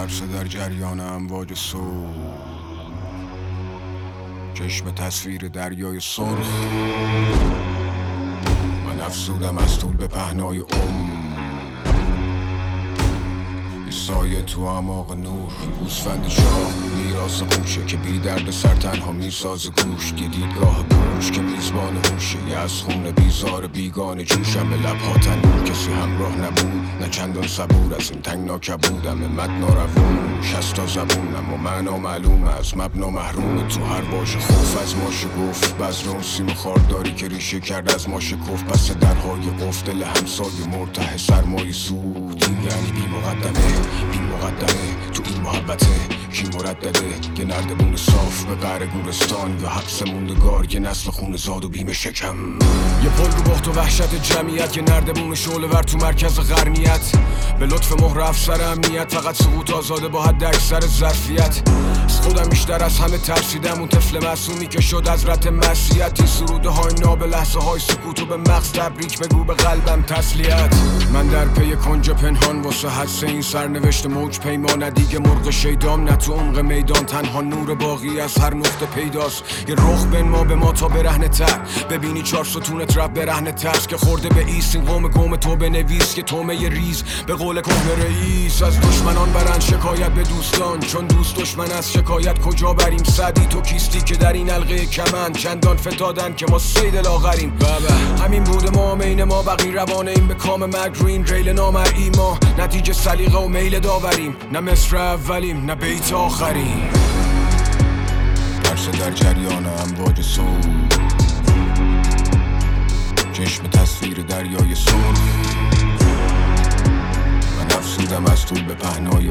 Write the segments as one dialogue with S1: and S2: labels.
S1: ترس در جریان امواج صبح، چشم تصویر دریای سرخ. من افزودم از طول به پهنای سایه تو اعماق نور. گوسفند شاه میراث گوشه که بی درد سر تنها میساز گوش. دیدگاه گوش که میزبان هوشه، یه از خون بیزار بیگانه جوشم. به لبها تنور کسی همراه نبود، نه چندان صبور از این تنگناک بودم. مد ناروون 60 تا زبونم و معنا معلوم از مبنا محروم. تو هر باش خوف از ما شگفت، بذر اون سیم خارداری که ریشه کرد از ما شکفت. پس درهای قفل دل همسایه مرتاح سرمایه سود. یعنی بی مقدمه تو این محبته کی مردده. یه نردبون صاف به قعر گورستان، یا حبس موندگار یه نسل خون زاد و بیم شکم. یه پل رو بخت و وحشت جمعیت، یه نردبون شعله ور تو مرکز غرنیت. به لطف مهر افسر امنیت، فقط سقوط آزاده با حد اکثر ظرفیت. از خودم بیشتر از همه ترسیدم، اون طفل معصومی که شد از رت معصیت. سروده های ناب لحظه های سکوت و به مغز تبریک بگو، به قلبم تسلیت. من در پی کنج پنهان واسه حدس این سرنوشت موج پیمانه. دیگه مرغ شیدام نه تو عمق میدان، تنها نور باقی از هر نقطه پیداست. یه رخ بنما به ما تا برهنه تر، ببینی 4 ستونت رب برهنه ترس. که خورده به ایست این قوم تو بنویس که تومه ریز به قول کهنه رئیس. از دشمنان برن شکایت به دوستان، چون دوست دشمن از شکایت کجا بریم. سعدی تو کیستی که در این حلقه کمند چندان فتادن که ما سید لاغریم. بابا همین بود ما مین ما بقی روانه این به کام مرگ رو این ریل نامرئی. ما نتیجه سلیقه و میل داوریم، نه مصر اولیم نه بیت آخریم. ترس در جریان امواج صبح، چشم تصویر دریای سرخ. من افزودم از طول به پهنای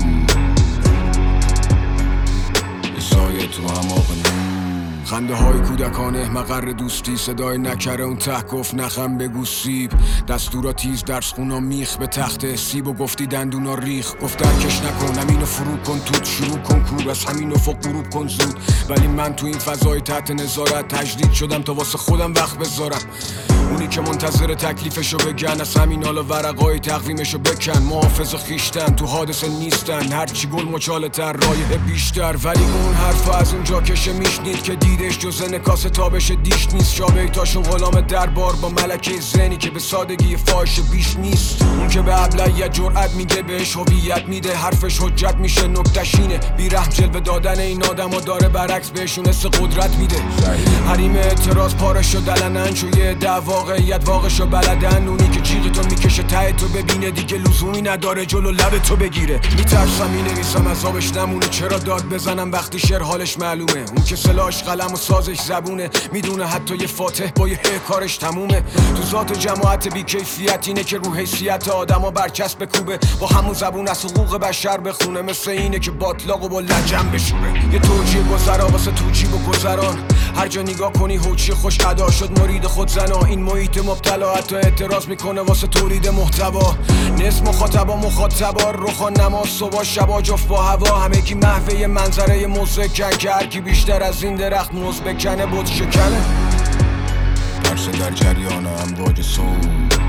S1: یه سایه تو اعماق نور. خنده های کودکانه مقر دوستی، صدای نکره اون ته گفت نخم بگو سیب. دستورا تیز درس خونا میخ به تخت سیب و گفتی دندونا ریخ. گفت درکش نکن همینو فرو کن توت شروع کن کور، از همین افق غروب کن زود. ولی من تو این فضای تحت نظارت تجدید شدم تا واسه خودم وقت بذارم. اونی که منتظر تکلیفشو بگن، از همین حالا ورقای تقویمشو بکن. محافظ خیشتن تو حادثه نیستن، هرچی گل مچالتر رایه بیشتر. ولی اون حرفا از اونجا کشه میشنید که دیدش جز نکاس تابش دیش نیست. شابیتاشون غلام دربار با ملکه زنی که به سادگی فاحش بیش نیست. اون که به ابلهیت جرأت میگه بهش هویت میده، حرفش حجت میشه نکتشینه. بیرحم جلوه دادن این آدم و داره برعکس بهشون حس قدرت میده. حریم اعتراض پارش و دلنن چو یه واقعیت واقعشو بلدن. اونی که جیغ تو میکشه ته تو ببینه دیگه لزومی نداره جلو لب تو بگیره. میترسم مینویسم عذابش نمونه، چرا داد بزنم وقتی شعر حالش معلومه. اون که سلاحش قلم و سازش زبونه، میدونه حتی یه فاتح با یه کارش تمومه. تو ذات جماعت بیکیفیت اینه که رو حیثیت آدما برچسب بکوبه، با همون زبون از حقوق بشر بخونه. مثل اینه که باطلاق و با لجن بشوره. یه توجیه گذرا واسه توجیب و گذران، هر جا نگاه کنی حوچی خوش ادا شد مرید خود زنا. این محیط مبتلا حتی اعتراض میکنه واسه تولید محتوا. نصف مخاطبا روخان نماز صبح شبا جفت با هوا. همگی محوه منظره مزکن که هرکی بیشتر از این درخت موز بکنه بود شکنه. ترس در جریان امواج صبح،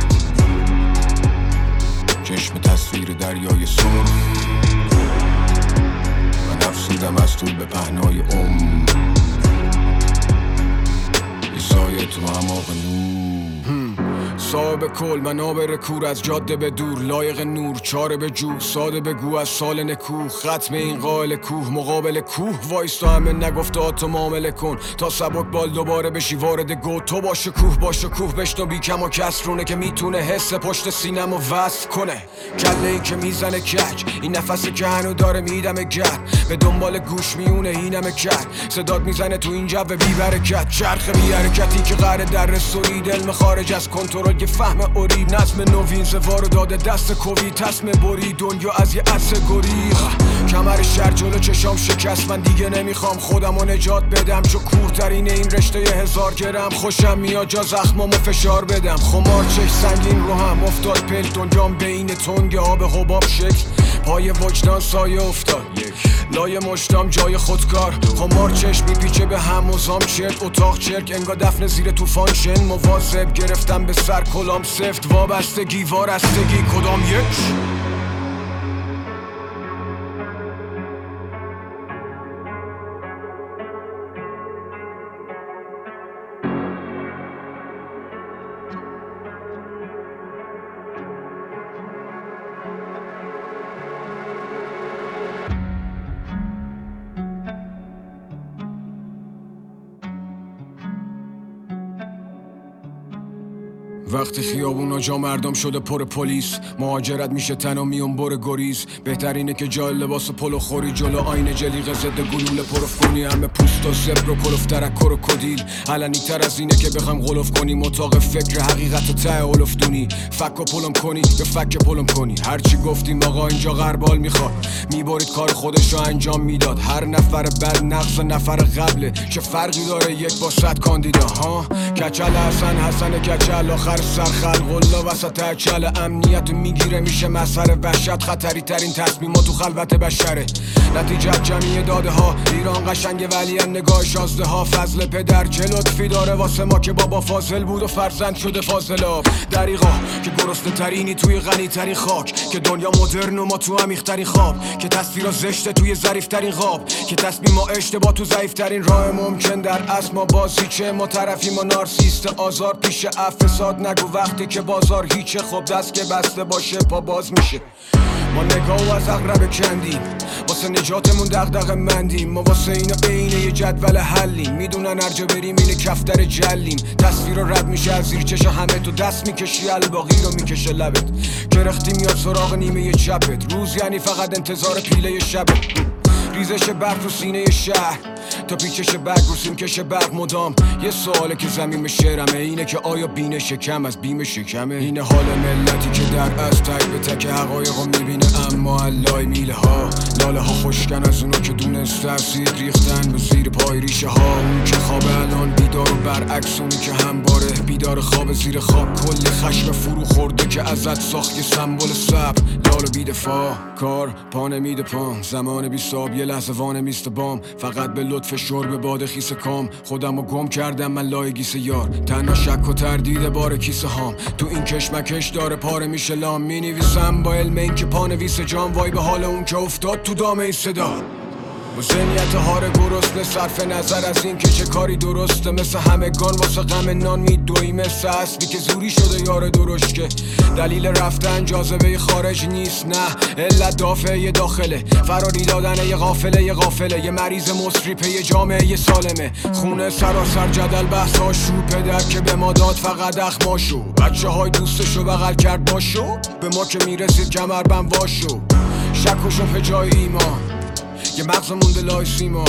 S1: چشم تصویر دریای سرخ. من افزودم از طول به پهنای یه سایه تو اعماق نور. صاحب کل منابر کور، از جاده به دور لایق نور. چاره به جو ساده بگو از سال نکوه، ختم این قائل کوه مقابل کوه. وایستا همه نگفتات و معامله کن تا سبک بال دوباره بشی وارد گو. تو با شکوه بشنو بی کم و کسرونه که میتونه حس پشت سینم و وصف کنه. کله ای که میزنه کج، این نفسی که هنو داره میدم گر. به دنبال گوش میونه اینمه کرد، صدات میزنه تو این جو بی برکت. چرخ بی حرکتی که قراره در رسوید، علم خارج از کنترل که فهم اورید. نظم نوین زوارو داده دست کوی، تصمه بری دنیا از یه عدس گریخ. کمر شهر جلو چشام شکست، من دیگه نمیخوام خودمو نجات بدم. چو کورترین این رشته 1000 گرم، خوشم میاد جا زخمامو فشار بدم. خمار چش سنگین رو هم افتاد پل، دنیام بین تنگ آب حباب شکل. پای وجدان سایه افتاد، لای مشتام جای خودکار. خمار چشم میپیچه به هم و چرک، اتاق چرک انگا دفن زیر طوفان شن. مواظب گرفتم به سر کلام سفت، وابستگی وارستگی کدام یک. وقتی خیابونا جا مردم شده پر پلیس، مهاجرت میشه تنها میون بر گریز. بهترینه که جای لباس پلو خوری جلو آینه جلیقه ضد گلوله پرف کنی. همه پوست و زبر و کلوف ترکر و کدیل. علنی تر از اینه که بخوام غلوف کنی. اتاق فکر حقیقت و ته علوف دونی. فک و پلم کنی یا فک پلم کنی. هرچی گفتیم آقا اینجا غربال میخواد. میبارید کار خودشو انجام میداد. هر نفر بعد نقص نفر قبله. چه فرقی داره یک با 100 کاندیدا ها؟ کچل حسن کچل آخر سرخل قلا وسط اچل. امنیت میگیره میشه مسخره. وحشت خطری ترین تصمیمات تو خلوت بشره. نتیجه جمعی داده ها. ایران قشنگه ولی نگاه شازده ها. فضل پدر چه لطفی داره واسه ما که بابا فاضل بود و فرزند شده فاضلاب. دریغا که گرسنه ترینی توی غنی ترین خاک. که دنیا مدرن و ما تو عمیق ترین خواب. که تصویرا زشته توی ظریف ترین خواب. که تصمیم ما اشتباه تو ضعیف ترین راه ممکن. در اصل ما بازی چه ما طرفیم و نارسیست آزار پیش افساد. نگو وقتی که بازار هیچه. خب دست که بسته باشه پا باز میشه. ما نگاه و از اغرب کندیم. واسه نجاتمون دغدغه مندیم. ما واسه اینا عین یه جدول حلیم. میدونن هرجا بریم اینه کفتر جلیم. تصویر رو رد میشه از زیر چش همه. تو دست میکشی الباقی رو میکشه لبت. کرختی میاد سراغ نیمه چپت. روز یعنی فقط انتظار پیله شبت. ریزش برق تو سینه شهر تا پیچش برق رو سیمکش برق مدام. یه سواله که زمین شعرمه اینه که آیا بینش کم از بیم شکمه؟ اینه حال ملتی که در از تک به تک حقایق رو میبینه اما علای میله ها. لاله ها خوشکن از اونو که دونست ترسید ریختن به زیر پای ریشه ها. اون که خواب الان بیدار و برعکس اونی که همباره بیدار خواب زیر خواب. کلی خشم فرو خورده که ازت ساخت یه سمبل سب. لال و بیدفاع کار پا نمیده پام. زمان بیستاب یه لحظه وانمیسته بام. فقط به لطف شرب باد خیس کام. خودم رو گم کردم من لای گیس یار. تنها شک و تردید بار کیسه هام. تو این کشمکش داره پاره میشه لام. می نویسم با علم این که پا نویس جام. وای به حال اون که افتاد تو دام این صدا. با ذهنیت هار گرسنه صرف نظر از این که چه کاری درسته. مثل همگان واسه غم نان میدوی. مثل اصلی که زوری شده یار درشت. که دلیل رفتن جاذبه خارج نیست نه علت دافعه داخله. فراری دادن یه غافله. یه مریض مصری پی جامعه یه سالمه. خونه سراسر جدل بحث هاشو. پدر که به ما داد فقط اخماشو. بچه های دوستشو بغل کرد باشو. به ما که میرسید کمربند واشو. شک و شبه جای ایمان. یه مغز مونده لای سیما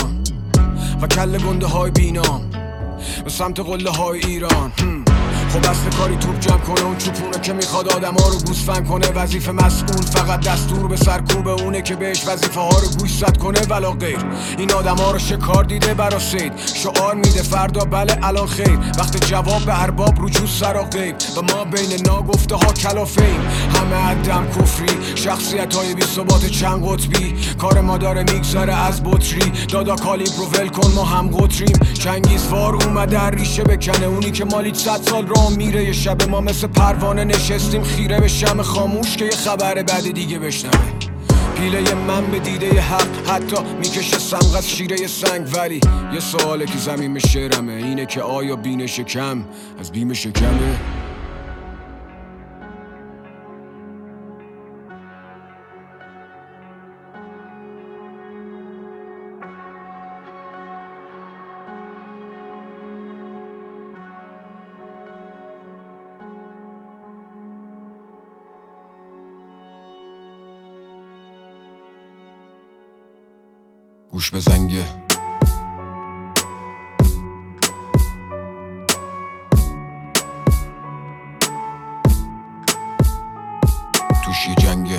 S1: و کله گنده های بینام به سمت قله های ایران. خب اصل کاری توپ جمع کنه. اون چوپونه که میخواد آدم ها رو گوسفند کنه. وظیفه مسئول فقط دستور به سرکوب اونه که بهش وظیفه ها رو گوشزد کنه ولا غیر. این آدم ها رو شکار دیده برا سید. شعار میده فردا بله الان خیر. وقت جواب به ارباب رجوع سرا غیب. و ما بین ناگفته ها کلافیم. همه عدم کفری شخصیت های بی ثبات چند قطبی. کار ما داره میگذره از بطری. دادا کالیبر رو ول کن ما هم قطریم. چنگیزوار اومده هر ریشه بکنه. اونی که مالی 100 سال را میره. یه شب ما مثل پروانه نشستیم خیره به شمع خاموش که یه خبر بعد دیگه بشنوه. پیله من به دیده حق حتی میکشه سمغ از شیره سنگ. ولی یه سواله که زمین شعرمه اینه که آیا بینش کم از بیم شکمه؟ گوش به زنگه توش یه جنگه.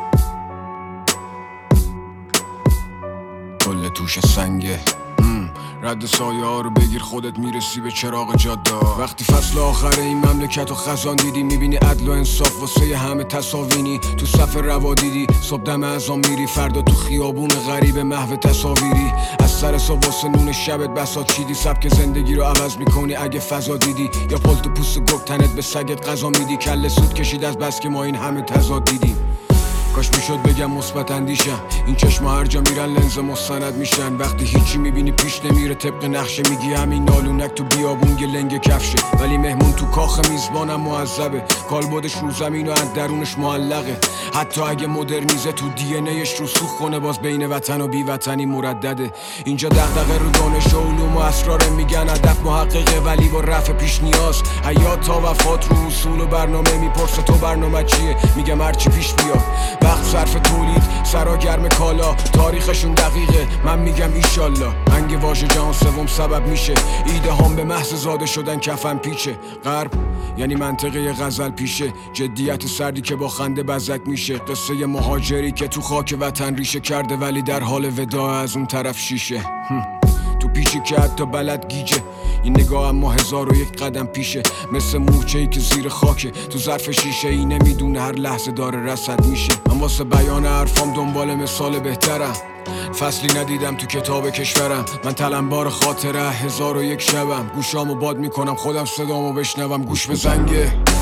S1: کل توش سنگه. رد سایه ها رو بگیر خودت میرسی به چراغ جاده. وقتی فصل آخر این مملکت و خزان دیدی میبینی عدل و انصاف واسه همه تصاوینی. تو صف روا دیدی صبح دم ازام میری. فردا تو خیابون غریب محو تصاویری. از سر صبح واسه نون شبت بساط چیدی. سبک زندگی رو عوض میکنی اگه فضا دیدی. یا پل تو پوست گرگ تنت به سگت غذا میدی. کله سود کشید از بس که ما این همه تضاد دیدیم. کاش میشد بگم مثبت اندیشم. این چشما هر جا میرن لنز مستند میشن. وقتی هیچی میبینی پیش نمیره طبق نقشه، میگی همین نالونک تو بیابون یه لنگ کفشه. ولی مهمون تو کاخ میزبانم معذبه، کالبدش رو زمین و از درونش معلقه. حتی اگه مدرنیزه تو دی ان ایش رو سوخ کنه، باز بین وطن و بی وطنی مردده. اینجا دغدغه رو دانش و علوم و اسرار، میگن هدف محققه ولی با رفع پیش نیاز. حیات تا وفات رو اصول و برنامه، میپرسه تو برنامه چیه؟ میگم هرچی پیش بیاد. وقت صرف تولید، سرا گرم کالا، تاریخشون دقیقه، من میگم ایشالله. انگ واژه جهان سوم سبب میشه ایده هام به محض زاده شدن کفن پیچه. غرب یعنی منطقه غزل پیشه، جدیت سردی که با خنده بزک میشه. قصه مهاجری که تو خاک وطن ریشه کرده ولی در حال وداع از اون طرف شیشه. تو پیشی که حتی بلد گیجه، این نگاه اما 1001 قدم پیشه. مثل مورچه‌ای که زیر خاکه تو ظرف شیشه ای، نمیدونه هر لحظه داره رصد میشه. من واسه بیان حرفام دنبال مثال بهترم، فصلی ندیدم تو کتاب کشورم. من تلمبار خاطره 1001 شبم، گوشامو باد میکنم خودم صدامو بشنوم. گوش به زنگه